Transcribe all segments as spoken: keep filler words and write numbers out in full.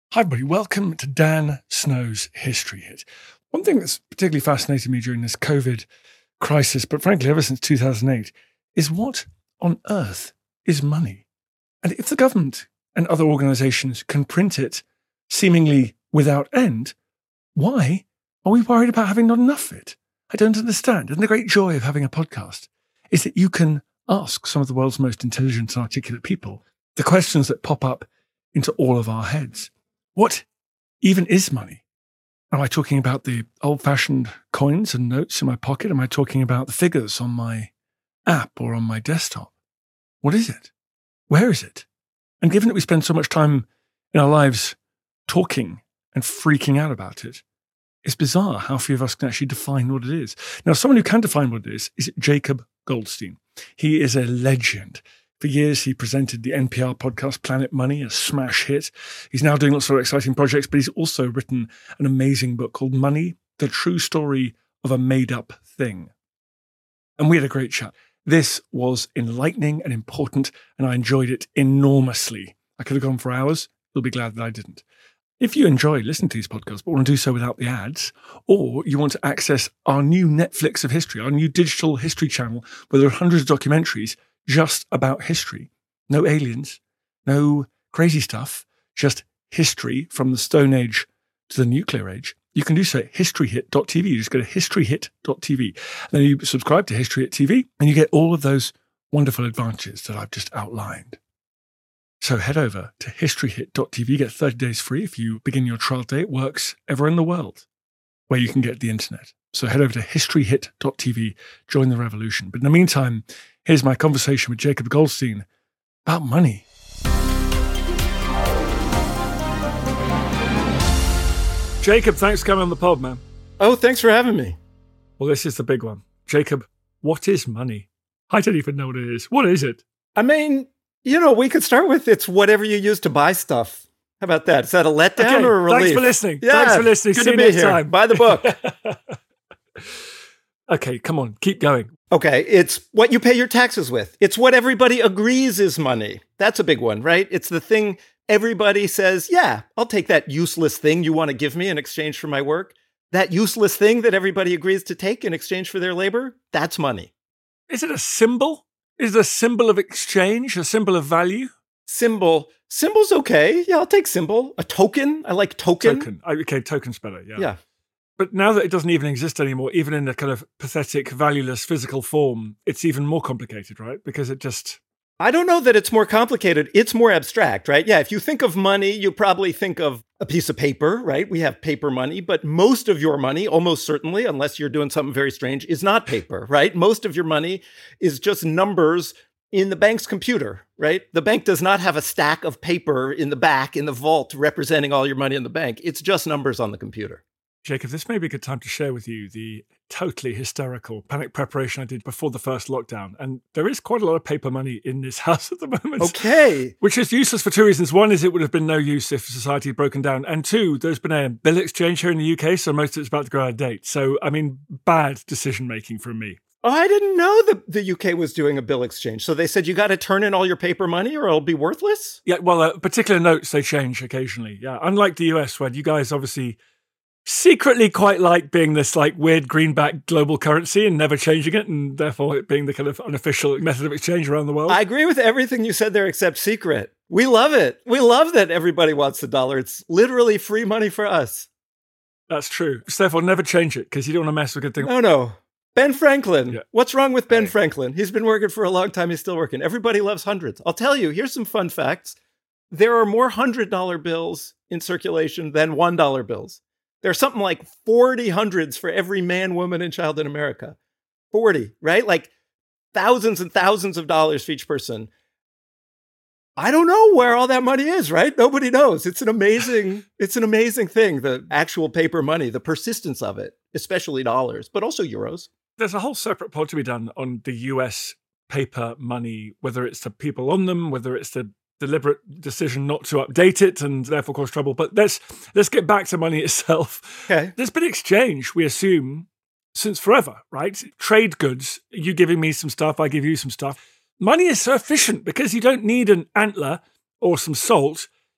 Hi, everybody. Welcome to Dan Snow's History Hit. One thing that's particularly fascinated me during this COVID crisis, but frankly, ever since two thousand eight, is what on earth is money? And if the government and other organizations can print it seemingly without end, why are we worried about having not enough of it? I don't understand. And the great joy of having a podcast is that you can ask some of the world's most intelligent and articulate people the questions that pop up into all of our heads. What even is money? Am I talking about the old-fashioned coins and notes in my pocket? Am I talking about the figures on my app or on my desktop? What is it? Where is it? And given that we spend so much time in our lives talking and freaking out about it, it's bizarre how few of us can actually define what it is. Now, someone who can define what it is is Jacob Goldstein. He is a legend. For years, he presented the N P R podcast Planet Money, a smash hit. He's now doing lots of exciting projects, but he's also written an amazing book called Money, The True Story of a Made-Up Thing. And we had a great chat. This was enlightening and important, and I enjoyed it enormously. I could have gone for hours. You'll be glad that I didn't. If you enjoy listening to these podcasts, but want to do so without the ads, or you want to access our new Netflix of history, our new digital history channel, where there are hundreds of documentaries just about history. No aliens, no crazy stuff, just history from the Stone Age to the nuclear age. You can do so at history hit dot t v. You just go to history hit dot t v. Then you subscribe to History Hit T V, and you get all of those wonderful advantages that I've just outlined. So head over to history hit dot t v. Get thirty days free if you begin your trial day. It works everywhere in the world where you can get the internet. So head over to history hit dot t v, join the revolution. But in the meantime, here's my conversation with Jacob Goldstein about money. Jacob, thanks for coming on the pod, man. Oh, thanks for having me. Well, this is the big one. Jacob, what is money? I don't even know what it is. What is it? I mean, you know, we could start with it's whatever you use to buy stuff. How about that? Is that a letdown okay, or a relief? Thanks for listening. Yeah, thanks for listening. Good See to you be next here. time. Buy the book. Okay, come on. Keep going. Okay, it's what you pay your taxes with. It's what everybody agrees is money. That's a big one, right? It's the thing everybody says, yeah, I'll take that useless thing you want to give me in exchange for my work. That useless thing that everybody agrees to take in exchange for their labor, that's money. Is it a symbol? Is it a symbol of exchange, a symbol of value? Symbol. Symbol's okay. Yeah, I'll take symbol. A token. I like token. Token. Okay, token's better, yeah. Yeah. But now that it doesn't even exist anymore, even in a kind of pathetic, valueless physical form, it's even more complicated, right? Because it just... I don't know that it's more complicated. It's more abstract, right? Yeah, if you think of money, you probably think of a piece of paper, right? We have paper money, but most of your money, almost certainly, unless you're doing something very strange, is not paper, right? Most of your money is just numbers in the bank's computer, right? The bank does not have a stack of paper in the back, in the vault, representing all your money in the bank. It's just numbers on the computer. Jacob, this may be a good time to share with you the totally hysterical panic preparation I did before the first lockdown. And there is quite a lot of paper money in this house at the moment. Okay. Which is useless for two reasons. One is it would have been no use if society had broken down. And two, there's been a bill exchange here in the U K, so most of it's about to go out of date. So, I mean, bad decision-making from me. Oh, I didn't know the, the U K was doing a bill exchange. So they said you got to turn in all your paper money or it'll be worthless? Yeah, well, uh, particular notes, they change occasionally. Yeah, unlike the U S, where you guys obviously... secretly quite like being this like weird greenback global currency and never changing it, and therefore it being the kind of unofficial method of exchange around the world. I agree with everything you said there except secret. We love it. We love that everybody wants the dollar. It's literally free money for us. That's true. So therefore never change it because you don't want to mess with good things. No, no. Ben Franklin. Yeah. What's wrong with Ben Hey. Franklin? He's been working for a long time. He's still working. Everybody loves hundreds. I'll tell you, here's some fun facts. There are more one hundred dollar bills in circulation than one dollar bills. There's something like forty hundreds for every man, woman, and child in America. forty, right? Like thousands and thousands of dollars for each person. I don't know where all that money is, right? Nobody knows. It's an amazing, it's an amazing thing, the actual paper money, the persistence of it, especially dollars, but also euros. There's a whole separate pod to be done on the U S paper money, whether it's the people on them, whether it's the deliberate decision not to update it and therefore cause trouble. But let's let's get back to money itself. Okay. There's been exchange, we assume, since forever, right? Trade goods, you giving me some stuff, I give you some stuff. Money is so efficient because you don't need an antler or some salt.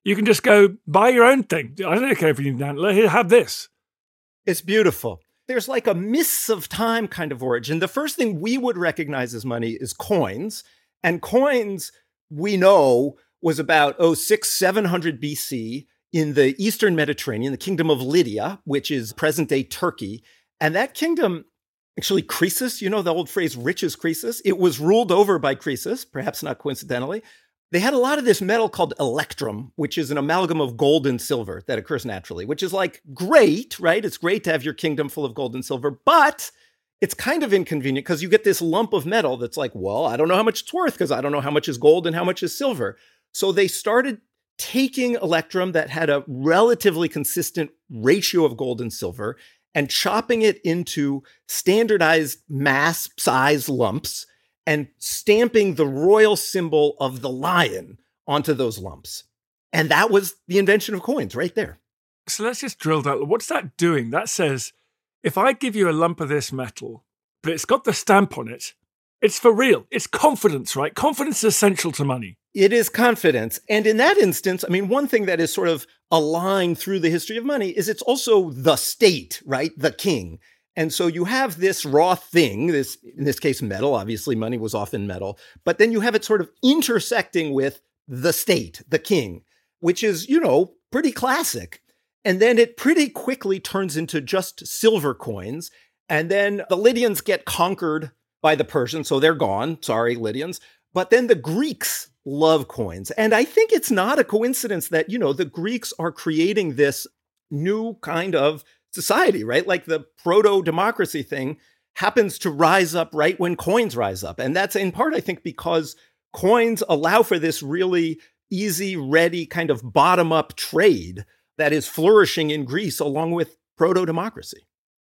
You can just go buy your own thing. I don't care if you need an antler. Here, have this. It's beautiful. There's like a mists of time kind of origin. The first thing we would recognize as money is coins. And coins, we know, was about, oh, six, seven hundred B C in the Eastern Mediterranean, the kingdom of Lydia, which is present-day Turkey. And that kingdom, actually Croesus, you know the old phrase, rich as Croesus? It was ruled over by Croesus, perhaps not coincidentally. They had a lot of this metal called electrum, which is an amalgam of gold and silver that occurs naturally, which is like great, right? It's great to have your kingdom full of gold and silver, but it's kind of inconvenient because you get this lump of metal that's like, well, I don't know how much it's worth because I don't know how much is gold and how much is silver. So they started taking electrum that had a relatively consistent ratio of gold and silver and chopping it into standardized mass size lumps and stamping the royal symbol of the lion onto those lumps. And that was the invention of coins right there. So let's just drill down. What's that doing? That says, if I give you a lump of this metal, but it's got the stamp on it, it's for real. It's confidence, right? Confidence is essential to money. It is confidence. And in that instance, I mean, one thing that is sort of a line through the history of money is it's also the state, right? The king. And so you have this raw thing, this, in this case, metal. Obviously, money was often metal. But then you have it sort of intersecting with the state, the king, which is, you know, pretty classic. And then it pretty quickly turns into just silver coins. And then the Lydians get conquered by the Persians, so they're gone. Sorry, Lydians. But then the Greeks love coins. And I think it's not a coincidence that, you know, the Greeks are creating this new kind of society, right? Like the proto-democracy thing happens to rise up right when coins rise up. And that's in part, I think, because coins allow for this really easy, ready kind of bottom-up trade that is flourishing in Greece along with proto-democracy.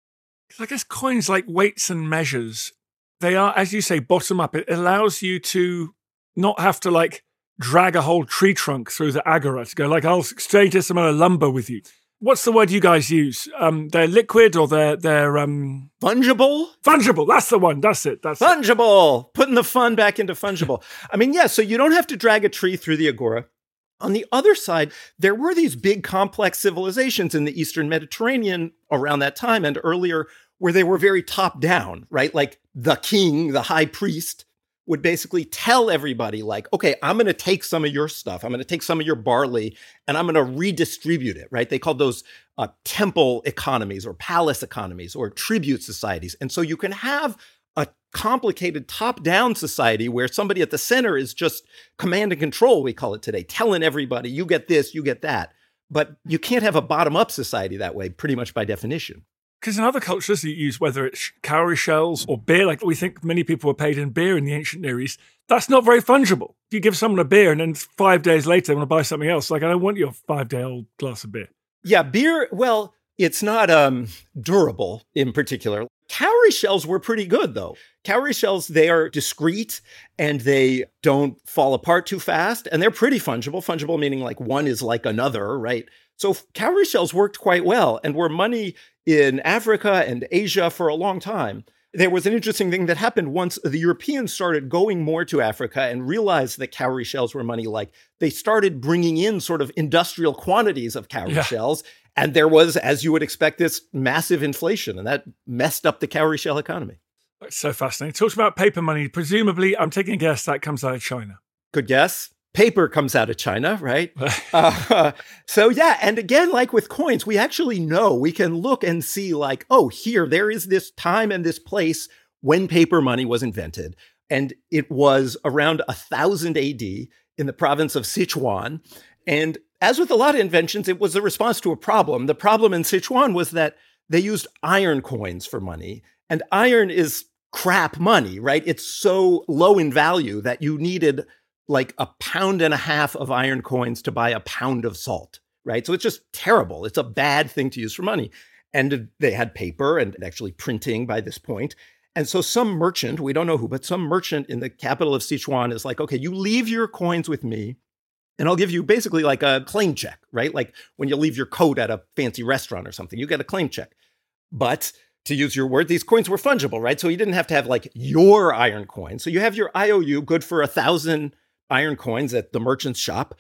I guess coins, like weights and measures, they are, as you say, bottom up. It allows you to not have to like drag a whole tree trunk through the agora to go like, I'll exchange this amount of lumber with you. What's the word you guys use? Um, they're liquid or they're they're um fungible? Fungible. That's the one. That's it. That's fungible. It. Putting the fun back into fungible. I mean, yeah, so you don't have to drag a tree through the agora. On the other side, there were these big complex civilizations in the Eastern Mediterranean around that time and earlier where they were very top down, right? Like the king, the high priest, would basically tell everybody like, okay, I'm going to take some of your stuff. I'm going to take some of your barley and I'm going to redistribute it, right? They called those uh, temple economies or palace economies or tribute societies. And so you can have a complicated top-down society where somebody at the center is just command and control, we call it today, telling everybody, you get this, you get that. But you can't have a bottom-up society that way, pretty much by definition. Because in other cultures you use, whether it's cowrie shells or beer, like we think many people were paid in beer in the ancient Near East, that's not very fungible. You give someone a beer and then five days later they want to buy something else. Like, I don't want your five-day-old glass of beer. Yeah, beer, well, it's not um, durable in particular. Cowrie shells were pretty good, though. Cowrie shells, they are discreet and they don't fall apart too fast. And they're pretty fungible. Fungible meaning like one is like another, right? So cowrie shells worked quite well and were money in Africa and Asia for a long time. There was an interesting thing that happened once the Europeans started going more to Africa and realized that cowrie shells were money. Like they started bringing in sort of industrial quantities of cowrie yeah. shells. And there was, as you would expect, this massive inflation, and that messed up the cowrie shell economy. That's so fascinating. Talks about paper money. Presumably, I'm taking a guess that comes out of China. Good guess. Paper comes out of China, right? uh, so yeah, and again, like with coins, we actually know, we can look and see like, oh, here, there is this time and this place when paper money was invented. And it was around one thousand A D in the province of Sichuan. And as with a lot of inventions, it was a response to a problem. The problem in Sichuan was that they used iron coins for money. And iron is crap money, right? It's so low in value that you needed like a pound and a half of iron coins to buy a pound of salt, right? So it's just terrible. It's a bad thing to use for money. And they had paper and actually printing by this point. And so some merchant, we don't know who, but some merchant in the capital of Sichuan is like, okay, you leave your coins with me and I'll give you basically like a claim check, right? Like when you leave your coat at a fancy restaurant or something, you get a claim check. But to use your word, these coins were fungible, right? So you didn't have to have like your iron coin. So you have your I O U, good for a thousand iron coins at the merchant's shop.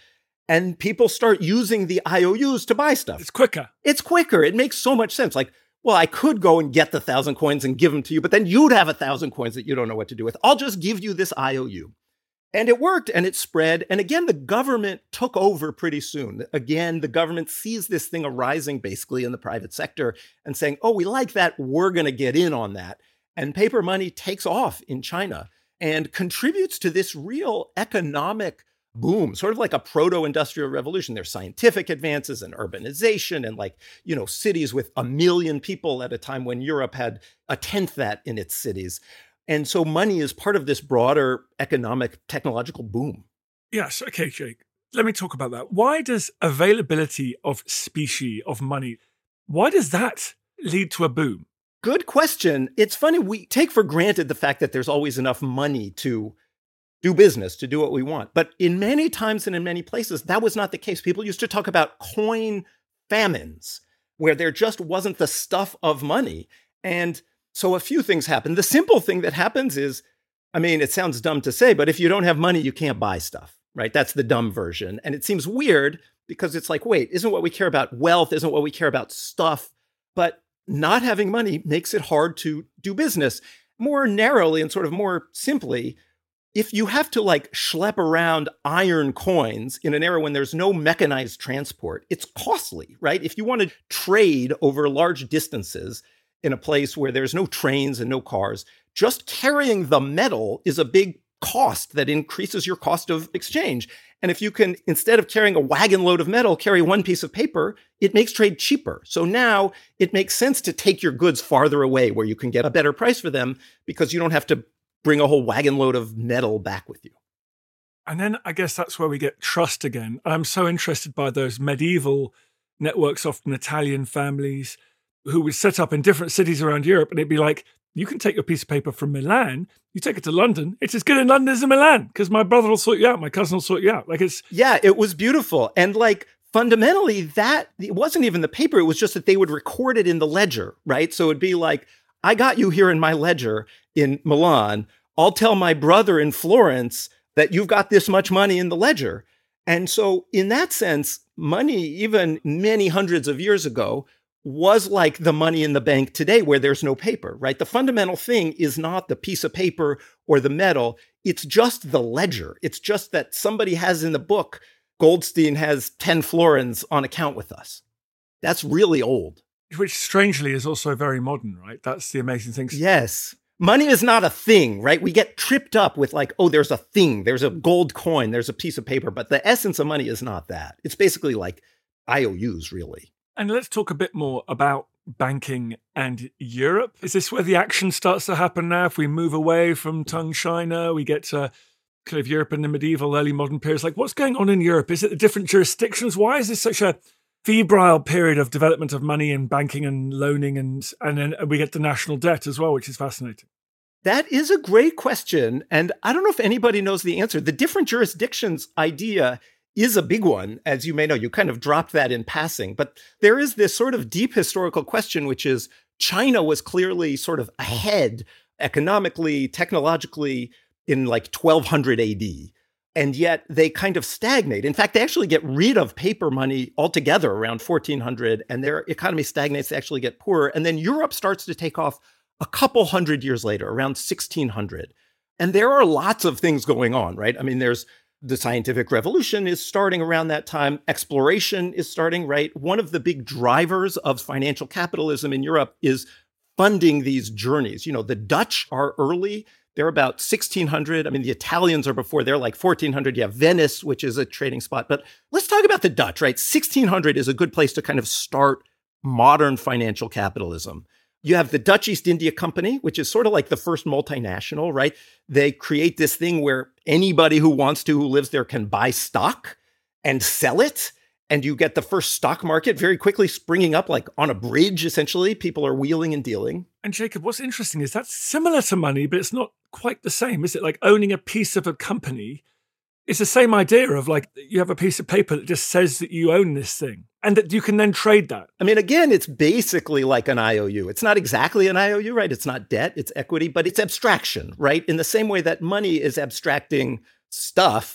and people start using the I O Us to buy stuff. It's quicker. It's quicker. It makes so much sense. Like, well, I could go and get the thousand coins and give them to you, but then you'd have a thousand coins that you don't know what to do with. I'll just give you this I O U. And it worked and it spread. And again, the government took over pretty soon. Again, the government sees this thing arising basically in the private sector and saying, oh, we like that. We're going to get in on that. And paper money takes off in China and contributes to this real economic boom, sort of like a proto-industrial revolution. There's scientific advances and urbanization and like, you know, cities with a million people at a time when Europe had a tenth that in its cities. And so money is part of this broader economic technological boom. Yes. Okay, Jake. Let me talk about that. Why does availability of specie, of money, why does that lead to a boom? Good question. It's funny. We take for granted the fact that there's always enough money to do business, to do what we want. But in many times and in many places, that was not the case. People used to talk about coin famines, where there just wasn't the stuff of money. And so a few things happen. The simple thing that happens is, I mean, it sounds dumb to say, but if you don't have money, you can't buy stuff, right? That's the dumb version. And it seems weird because it's like, wait, isn't what we care about wealth? Isn't what we care about stuff? But not having money makes it hard to do business. More narrowly and sort of more simply, if you have to like schlep around iron coins in an era when there's no mechanized transport, it's costly, right? If you want to trade over large distances in a place where there's no trains and no cars, just carrying the metal is a big cost that increases your cost of exchange. And if you can, instead of carrying a wagon load of metal, carry one piece of paper, it makes trade cheaper. So now it makes sense to take your goods farther away where you can get a better price for them because you don't have to bring a whole wagon load of metal back with you. And then I guess that's where we get trust again. I'm so interested by those medieval networks, often Italian families, who would set up in different cities around Europe. And it'd be like, you can take your piece of paper from Milan, you take it to London. It's as good in London as in Milan because my brother will sort you out. My cousin will sort you out. Like it's. Yeah, it was beautiful. And like fundamentally that, it wasn't even the paper. It was just that they would record it in the ledger, right? So it'd be like, I got you here in my ledger in Milan. I'll tell my brother in Florence that you've got this much money in the ledger. And so in that sense, money, even many hundreds of years ago, was like the money in the bank today where there's no paper, right? The fundamental thing is not the piece of paper or the metal. It's just the ledger. It's just that somebody has in the book, Goldstein has ten florins on account with us. That's really old. Which strangely is also very modern, right? That's the amazing thing. Yes. Money is not a thing, right? We get tripped up with like, oh, there's a thing, there's a gold coin, there's a piece of paper, but the essence of money is not that. It's basically like I O Us, really. And let's talk a bit more about banking and Europe. Is this where the action starts to happen now? If we move away from Tung China, we get to kind of Europe in the medieval, early modern periods. Like what's going on in Europe? Is it the different jurisdictions? Why is this such a febrile period of development of money and banking and loaning? And, and then we get the national debt as well, which is fascinating. That is a great question. And I don't know if anybody knows the answer. The different jurisdictions idea is a big one, as you may know. You kind of dropped that in passing. But there is this sort of deep historical question, which is China was clearly sort of ahead economically, technologically in like twelve hundred A D. And yet they kind of stagnate. In fact, they actually get rid of paper money altogether around fourteen hundred, and their economy stagnates, they actually get poorer. And then Europe starts to take off a couple hundred years later, around sixteen hundred. And there are lots of things going on, right? I mean, there's the scientific revolution is starting around that time. Exploration is starting, right? One of the big drivers of financial capitalism in Europe is funding these journeys. You know, the Dutch are early. They're about sixteen hundred. I mean, the Italians are before. They're like fourteen hundred. You have Venice, which is a trading spot. But let's talk about the Dutch, right? sixteen hundred is a good place to kind of start modern financial capitalism. You have the Dutch East India Company, which is sort of like the first multinational, right? They create this thing where anybody who wants to, who lives there, can buy stock and sell it. And you get the first stock market very quickly springing up, like on a bridge, essentially. People are wheeling and dealing. And Jacob, what's interesting is that's similar to money, but it's not quite the same, is it? Like owning a piece of a company. It's the same idea of like you have a piece of paper that just says that you own this thing and that you can then trade that. I mean, again, it's basically like an I O U. It's not exactly an I O U, right? It's not debt, it's equity, but it's abstraction, right? In the same way that money is abstracting stuff,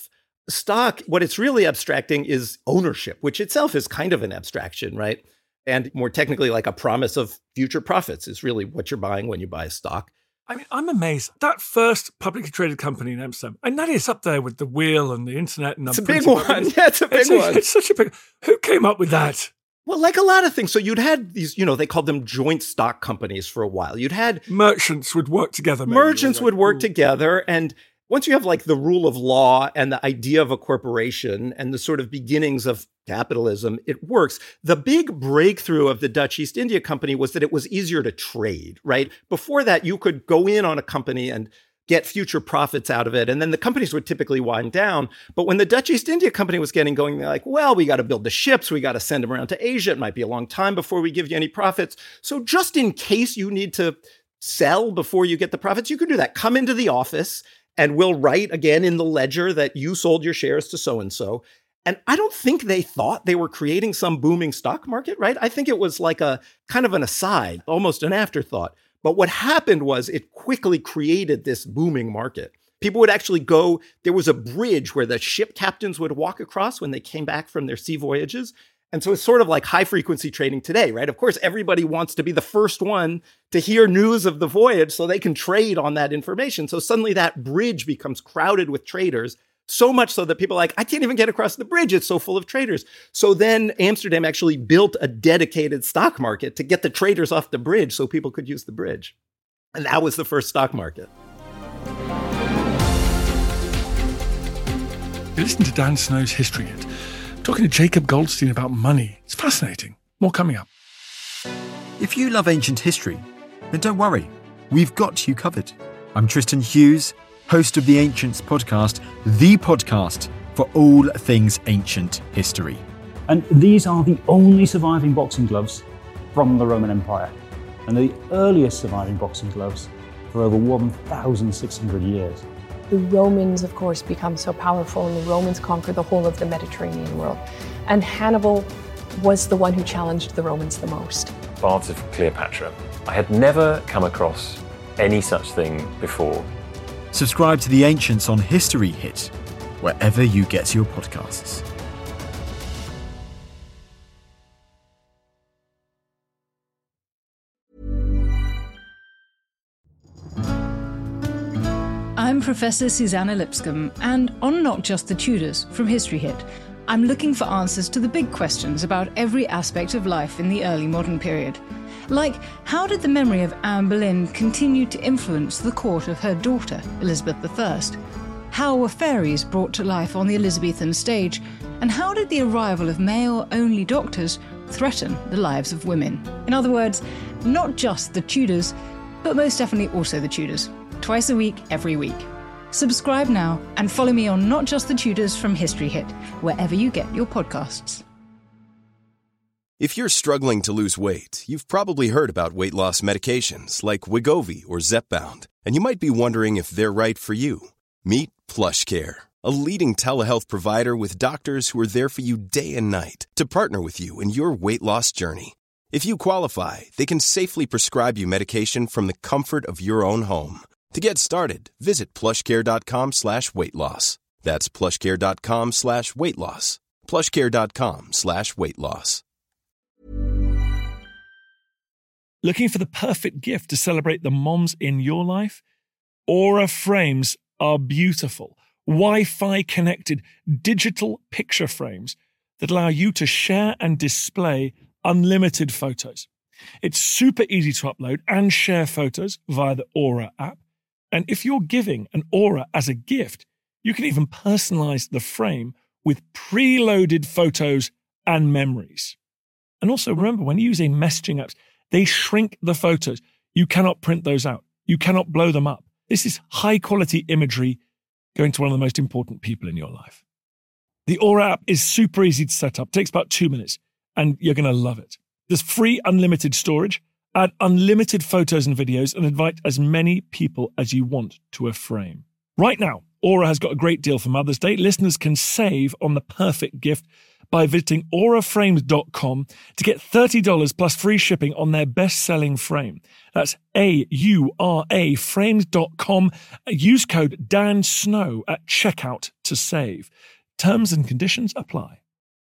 Stock, what it's really abstracting is ownership, which itself is kind of an abstraction, right? And more technically, like a promise of future profits is really what you're buying when you buy a stock. I mean, I'm amazed. That first publicly traded company in Amsterdam, and that is up there with the wheel and the internet. And it's a big one. I mean, yeah, it's a big it's, one. It's such a big. Who came up with that? Well, like a lot of things. So you'd had these, you know, they called them joint stock companies for a while. You'd had merchants would work together. Maybe, merchants like, would work ooh. together, and once you have like the rule of law and the idea of a corporation and the sort of beginnings of capitalism, it works. The big breakthrough of the Dutch East India Company was that it was easier to trade, right? Before that, you could go in on a company and get future profits out of it. And then the companies would typically wind down. But when the Dutch East India Company was getting going, they're like, well, we got to build the ships. We got to send them around to Asia. It might be a long time before we give you any profits. So just in case you need to sell before you get the profits, you could do that. Come into the office and we'll write again in the ledger that you sold your shares to so-and-so. And I don't think they thought they were creating some booming stock market, right? I think it was like a kind of an aside, almost an afterthought. But what happened was it quickly created this booming market. People would actually go, there was a bridge where the ship captains would walk across when they came back from their sea voyages. And so it's sort of like high frequency trading today, right? Of course, everybody wants to be the first one to hear news of the voyage so they can trade on that information. So suddenly that bridge becomes crowded with traders, so much so that people are like, I can't even get across the bridge. It's so full of traders. So then Amsterdam actually built a dedicated stock market to get the traders off the bridge so people could use the bridge. And that was the first stock market. You listen to Dan Snow's History Hit. Talking to Jacob Goldstein about money. It's fascinating. More coming up. If you love ancient history, then don't worry. We've got you covered. I'm Tristan Hughes, host of the Ancients podcast, the podcast for all things ancient history. And these are the only surviving boxing gloves from the Roman Empire, and the earliest surviving boxing gloves for over one thousand six hundred years. The Romans, of course, become so powerful, and the Romans conquer the whole of the Mediterranean world. And Hannibal was the one who challenged the Romans the most. Baths of Cleopatra. I had never come across any such thing before. Subscribe to The Ancients on History Hit, wherever you get your podcasts. I'm Professor Susanna Lipscomb, and on Not Just the Tudors from History Hit, I'm looking for answers to the big questions about every aspect of life in the early modern period. Like, how did the memory of Anne Boleyn continue to influence the court of her daughter, Elizabeth the First? How were fairies brought to life on the Elizabethan stage? And how did the arrival of male-only doctors threaten the lives of women? In other words, not just the Tudors, but most definitely also the Tudors. Twice a week, every week. Subscribe now and follow me on Not Just the Tudors from History Hit, wherever you get your podcasts. If you're struggling to lose weight, you've probably heard about weight loss medications like Wegovy or Zepbound, and you might be wondering if they're right for you. Meet PlushCare, a leading telehealth provider with doctors who are there for you day and night to partner with you in your weight loss journey. If you qualify, they can safely prescribe you medication from the comfort of your own home. To get started, visit plushcare.com slash weight loss. That's plushcare.com slash weight loss. plushcare.com slash weight loss. Looking for the perfect gift to celebrate the moms in your life? Aura frames are beautiful, Wi-Fi connected digital picture frames that allow you to share and display unlimited photos. It's super easy to upload and share photos via the Aura app. And if you're giving an Aura as a gift, you can even personalize the frame with preloaded photos and memories. And also remember, when using messaging apps, they shrink the photos. You cannot print those out. You cannot blow them up. This is high quality imagery going to one of the most important people in your life. The Aura app is super easy to set up. It takes about two minutes and you're going to love it. There's free unlimited storage. Add unlimited photos and videos and invite as many people as you want to a frame. Right now, Aura has got a great deal for Mother's Day. Listeners can save on the perfect gift by visiting aura frames dot com to get thirty dollars plus free shipping on their best-selling frame. That's A U R A frames dot com. Use code Dan Snow at checkout to save. Terms and conditions apply.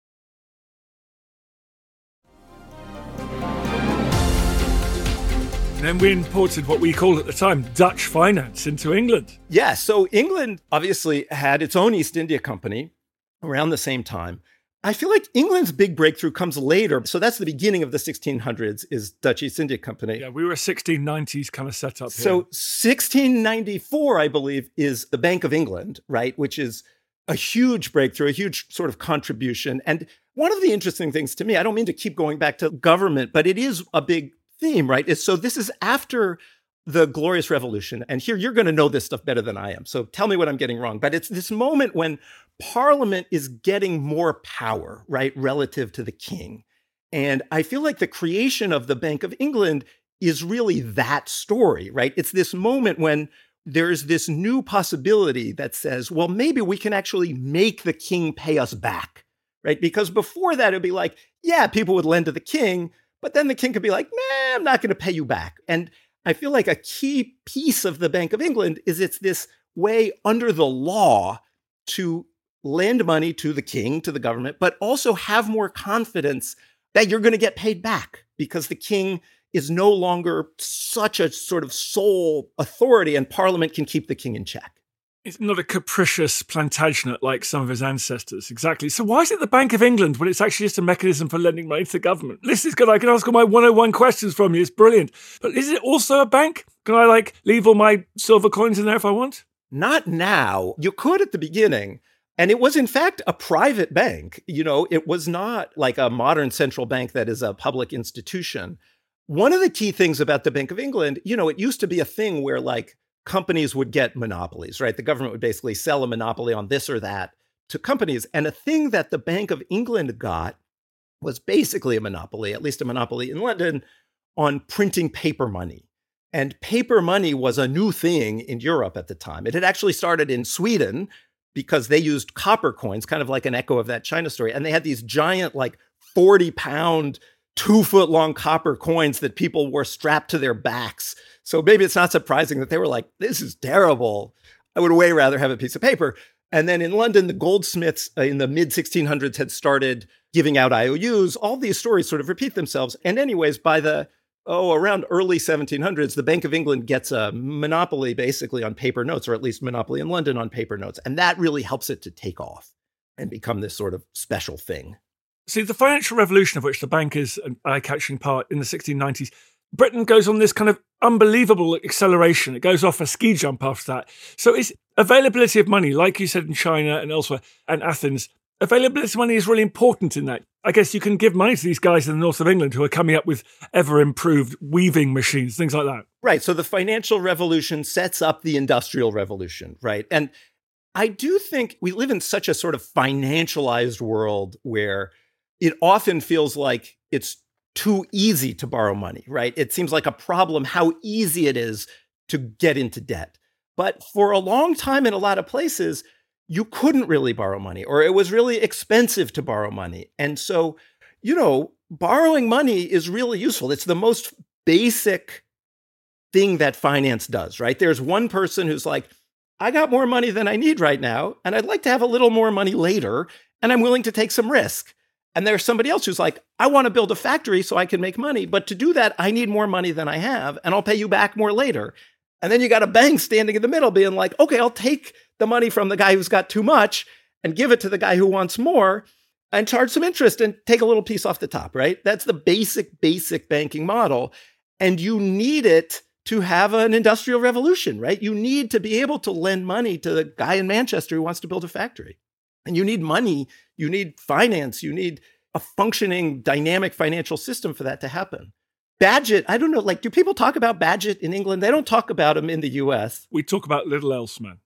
And then we imported what we called at the time Dutch finance into England. Yeah, so England obviously had its own East India Company around the same time. I feel like England's big breakthrough comes later. So that's the beginning of the sixteen hundreds is Dutch East India Company. Yeah, we were a sixteen nineties kind of setup here. So sixteen ninety-four, I believe, is the Bank of England, right? Which is a huge breakthrough, a huge sort of contribution. And one of the interesting things to me, I don't mean to keep going back to government, but it is a big theme, right? Is so this is after the Glorious Revolution. And here you're going to know this stuff better than I am. So tell me what I'm getting wrong. But it's this moment when Parliament is getting more power, right, relative to the king. And I feel like the creation of the Bank of England is really that story, right? It's this moment when there's this new possibility that says, well, maybe we can actually make the king pay us back, right? Because before that, it'd be like, yeah, people would lend to the king, but then the king could be like, nah, I'm not going to pay you back. And I feel like a key piece of the Bank of England is it's this way under the law to lend money to the king, to the government, but also have more confidence that you're going to get paid back because the king is no longer such a sort of sole authority and Parliament can keep the king in check. It's not a capricious Plantagenet like some of his ancestors. Exactly. So why is it the Bank of England when it's actually just a mechanism for lending money to the government? This is good. I can ask all my one oh one questions from you. It's brilliant. But is it also a bank? Can I like leave all my silver coins in there if I want? Not now. You could at the beginning. And it was, in fact, a private bank. You know, it was not like a modern central bank that is a public institution. One of the key things about the Bank of England, you know, it used to be a thing where like companies would get monopolies, right? The government would basically sell a monopoly on this or that to companies. And a thing that the Bank of England got was basically a monopoly, at least a monopoly in London, on printing paper money. And paper money was a new thing in Europe at the time. It had actually started in Sweden because they used copper coins, kind of like an echo of that China story. And they had these giant, like forty pound, two foot long copper coins that people wore strapped to their backs. So maybe it's not surprising that they were like, this is terrible. I would way rather have a piece of paper. And then in London, the goldsmiths in the mid sixteen hundreds had started giving out I O Us. All these stories sort of repeat themselves. And anyways, by the, oh, around early seventeen hundreds, the Bank of England gets a monopoly basically on paper notes, or at least monopoly in London on paper notes. And that really helps it to take off and become this sort of special thing. See, the financial revolution of which the bank is an eye-catching part in the sixteen nineties, Britain goes on this kind of unbelievable acceleration. It goes off a ski jump after that. So it's availability of money, like you said in China and elsewhere, and Athens. Availability of money is really important in that. I guess you can give money to these guys in the north of England who are coming up with ever-improved weaving machines, things like that. Right. So the financial revolution sets up the industrial revolution, right? And I do think we live in such a sort of financialized world where it often feels like it's too easy to borrow money, right? It seems like a problem how easy it is to get into debt. But for a long time in a lot of places, you couldn't really borrow money, or it was really expensive to borrow money. And so, you know, borrowing money is really useful. It's the most basic thing that finance does, right? There's one person who's like, I got more money than I need right now, and I'd like to have a little more money later, and I'm willing to take some risk. And there's somebody else who's like, I want to build a factory so I can make money, but to do that, I need more money than I have, and I'll pay you back more later. And then you got a bank standing in the middle being like, okay, I'll take the money from the guy who's got too much and give it to the guy who wants more and charge some interest and take a little piece off the top, right? That's the basic, basic banking model. And you need it to have an industrial revolution, right? You need to be able to lend money to the guy in Manchester who wants to build a factory. And you need money, you need finance, you need a functioning, dynamic financial system for that to happen. Badget, I don't know, like, do people talk about Badget in England? They don't talk about him in the U S. We talk about little else, man.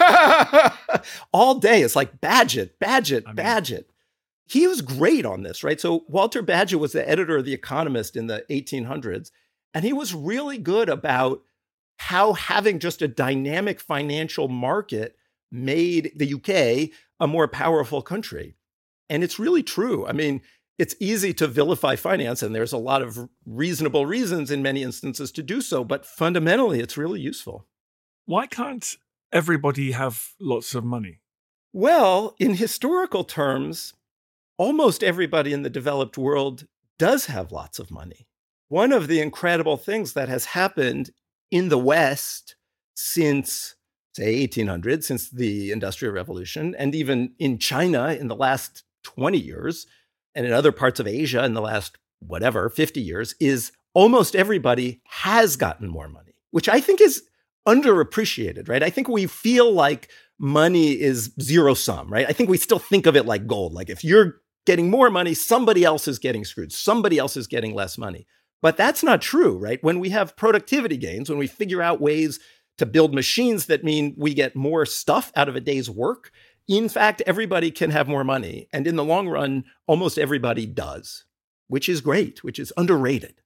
All day. It's like Badget, Badget, I mean, Badget. He was great on this, right? So Walter Badget was the editor of The Economist in the eighteen hundreds, and he was really good about how having just a dynamic financial market made the U K a more powerful country. And it's really true. I mean, it's easy to vilify finance, and there's a lot of reasonable reasons in many instances to do so, but fundamentally, it's really useful. Why can't everybody have lots of money? Well, in historical terms, almost everybody in the developed world does have lots of money. One of the incredible things that has happened in the West since, say, eighteen hundred, since the Industrial Revolution, and even in China in the last twenty years, and in other parts of Asia in the last, whatever, fifty years, is almost everybody has gotten more money, which I think is underappreciated, right? I think we feel like money is zero sum, right? I think we still think of it like gold. Like if you're getting more money, somebody else is getting screwed. Somebody else is getting less money. But that's not true, right? When we have productivity gains, when we figure out ways to build machines that mean we get more stuff out of a day's work, in fact, everybody can have more money. And in the long run, almost everybody does, which is great, which is underrated.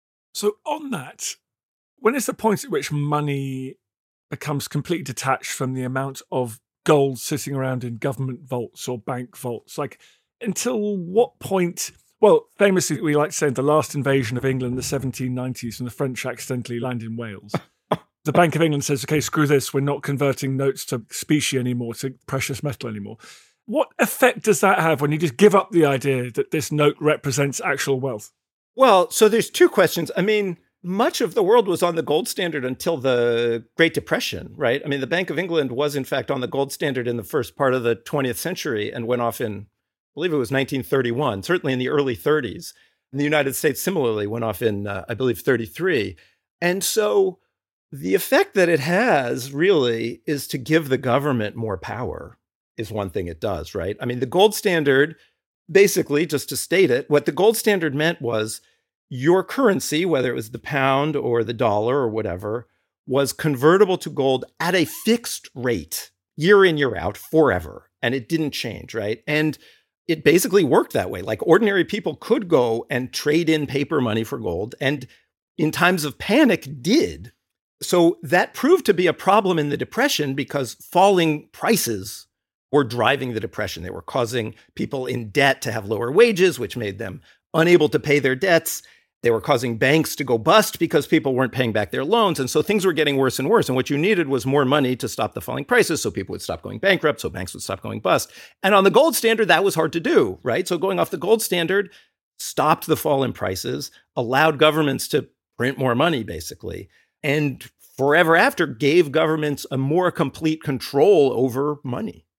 So on that, when is the point at which money becomes completely detached from the amount of gold sitting around in government vaults or bank vaults? Like, until what point? Well, famously, we like to say the last invasion of England in the seventeen nineties when the French accidentally landed in Wales. The Bank of England says, okay, screw this, we're not converting notes to specie anymore, to precious metal anymore. What effect does that have when you just give up the idea that this note represents actual wealth? Well, so there's two questions. I mean, much of the world was on the gold standard until the Great Depression, right? I mean, the Bank of England was, in fact, on the gold standard in the first part of the twentieth century and went off in, I believe it was nineteen thirty-one, certainly in the early thirties. And the United States similarly went off in, uh, I believe, thirty-three. And so the effect that it has really is to give the government more power, is one thing it does, right? I mean, the gold standard, basically, just to state it, what the gold standard meant was your currency, whether it was the pound or the dollar or whatever, was convertible to gold at a fixed rate, year in, year out, forever. And it didn't change, right? And it basically worked that way. Like ordinary people could go and trade in paper money for gold, and in times of panic did. So that proved to be a problem in the Depression because falling prices were driving the Depression. They were causing people in debt to have lower wages, which made them unable to pay their debts. They were causing banks to go bust because people weren't paying back their loans. And so things were getting worse and worse. And what you needed was more money to stop the falling prices so people would stop going bankrupt, so banks would stop going bust. And on the gold standard, that was hard to do, right? So going off the gold standard stopped the fall in prices, allowed governments to print more money, basically. And forever after gave governments a more complete control over money.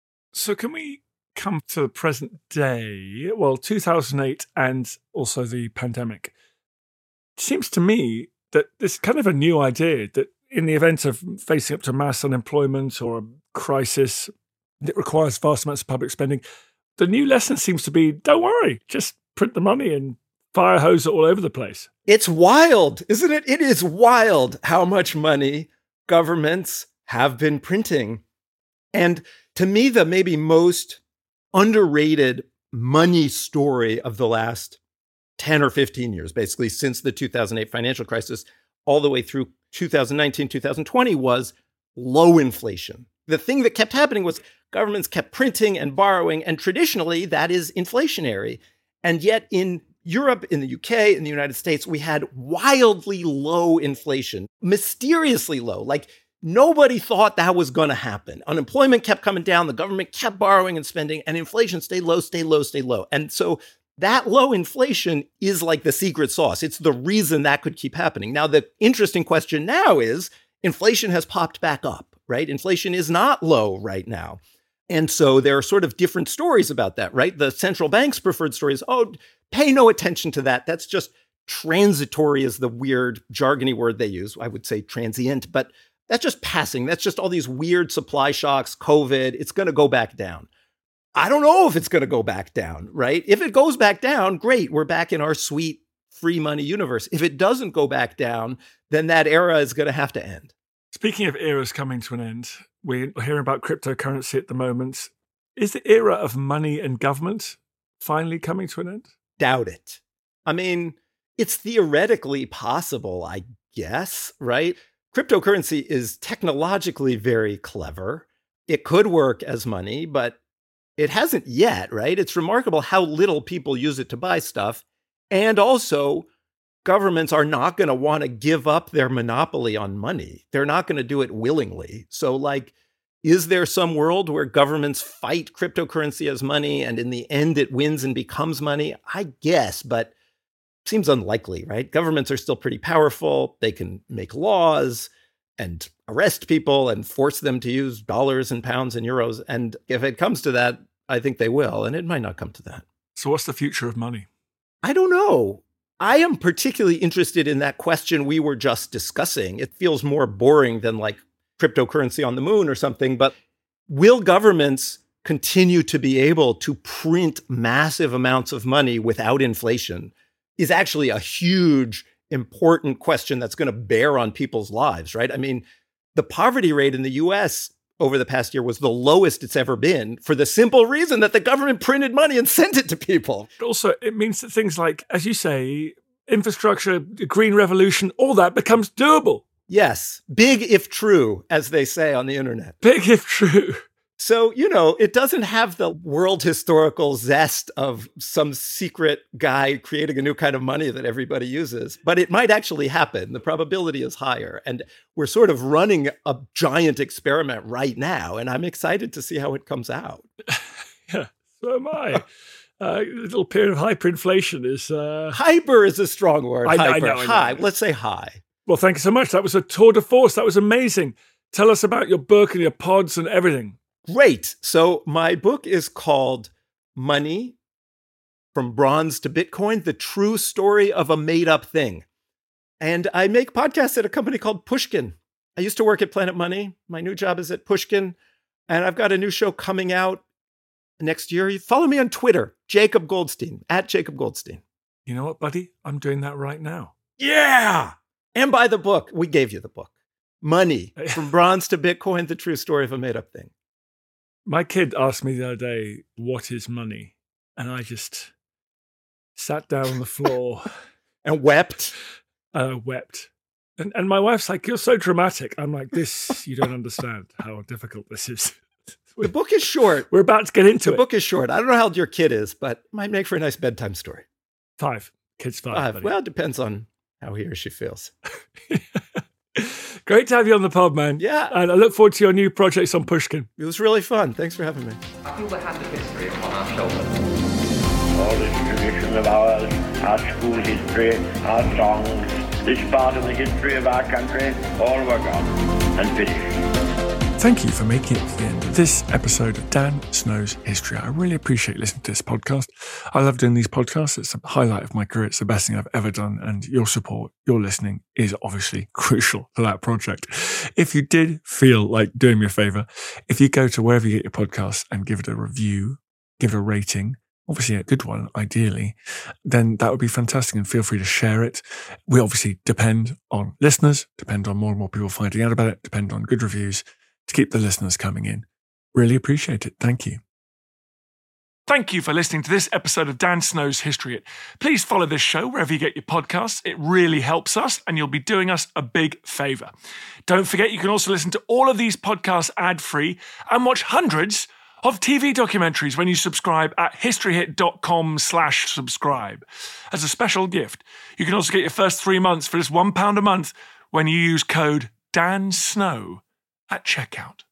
So can we come to the present day? Well, two thousand eight and also the pandemic. It seems to me that this kind of a new idea that in the event of facing up to mass unemployment or a crisis that requires vast amounts of public spending, the new lesson seems to be, don't worry, just print the money and fire hose it all over the place. It's wild, isn't it? It is wild how much money governments have been printing. And to me, the maybe most underrated money story of the last ten or fifteen years, basically since the two thousand eight financial crisis, all the way through two thousand nineteen, two thousand twenty, was low inflation. The thing that kept happening was governments kept printing and borrowing, and traditionally that is inflationary. And yet in Europe, in the U K, in the United States, we had wildly low inflation, mysteriously low. Like nobody thought that was going to happen. Unemployment kept coming down. The government kept borrowing and spending, and inflation stayed low, stayed low, stayed low. And so that low inflation is like the secret sauce. It's the reason that could keep happening. Now, the interesting question now is inflation has popped back up, right? Inflation is not low right now. And so there are sort of different stories about that, right? The central bank's preferred story is, oh, pay no attention to that. That's just transitory is the weird jargony word they use. I would say transient, but that's just passing. That's just all these weird supply shocks, COVID. It's going to go back down. I don't know if it's going to go back down, right? If it goes back down, great. We're back in our sweet free money universe. If it doesn't go back down, then that era is going to have to end. Speaking of eras coming to an end, we're hearing about cryptocurrency at the moment. Is the era of money and government finally coming to an end? Doubt it. I mean, it's theoretically possible, I guess, right? Cryptocurrency is technologically very clever. It could work as money, but it hasn't yet, right? It's remarkable how little people use it to buy stuff. And also, governments are not going to want to give up their monopoly on money. They're not going to do it willingly. So like Is there some world where governments fight cryptocurrency as money and in the end it wins and becomes money? I guess, but seems unlikely, right? Governments are still pretty powerful. They can make laws and arrest people and force them to use dollars and pounds and euros. And if it comes to that, I think they will, and it might not come to that. So what's the future of money? I don't know. I am particularly interested in that question we were just discussing. It feels more boring than like cryptocurrency on the moon or something, but will governments continue to be able to print massive amounts of money without inflation is actually a huge, important question that's going to bear on people's lives, right? I mean, the poverty rate in the U S over the past year was the lowest it's ever been for the simple reason that the government printed money and sent it to people. Also, it means that things like, as you say, infrastructure, the green revolution, all that becomes doable. Yes. Big if true, as they say on the internet. Big if true. So, you know, it doesn't have the world historical zest of some secret guy creating a new kind of money that everybody uses, but it might actually happen. The probability is higher. And we're sort of running a giant experiment right now, and I'm excited to see how it comes out. Yeah, so am I. uh, a little period of hyperinflation is... Uh... Hyper is a strong word. I, Hyper. I know, I know. High. Let's say high. Well, thank you so much. That was a tour de force. That was amazing. Tell us about your book and your pods and everything. Great. So my book is called Money from Bronze to Bitcoin, the true story of a made-up thing. And I make podcasts at a company called Pushkin. I used to work at Planet Money. My new job is at Pushkin. And I've got a new show coming out next year. You follow me on Twitter, Jacob Goldstein, at Jacob Goldstein. You know what, buddy? I'm doing that right now. Yeah! And buy the book. We gave you the book. Money from Bronze to Bitcoin, the true story of a made-up thing. My kid asked me the other day, what is money? And I just sat down on the floor. And wept? And I wept. And, and my wife's like, you're so dramatic. I'm like, this, you don't understand how difficult this is. The book is short. We're about to get into the it. The book is short. I don't know how old your kid is, but might make for a nice bedtime story. Five. Kid's five. Five. Buddy. Well, it depends on how he or she feels. Great to have you on the pod, man. Yeah. And I look forward to your new projects on Pushkin. It was really fun. Thanks for having me. I feel the hand of history upon our shoulders. All this tradition of ours, our school history, our songs, this part of the history of our country, all were gone and finished. Thank you for making it to the end of this episode of Dan Snow's History. I really appreciate listening to this podcast. I love doing these podcasts. It's a highlight of my career. It's the best thing I've ever done. And your support, your listening is obviously crucial for that project. If you did feel like doing me a favor, if you go to wherever you get your podcasts and give it a review, give it a rating, obviously a good one, ideally, then that would be fantastic. And feel free to share it. We obviously depend on listeners, depend on more and more people finding out about it, depend on good reviews to keep the listeners coming in. Really appreciate it. Thank you. Thank you for listening to this episode of Dan Snow's History Hit. Please follow this show wherever you get your podcasts. It really helps us and you'll be doing us a big favour. Don't forget you can also listen to all of these podcasts ad-free and watch hundreds of T V documentaries when you subscribe at historyhit.com slash subscribe. As a special gift, you can also get your first three months for just one pound a month when you use code DANSNOW at checkout.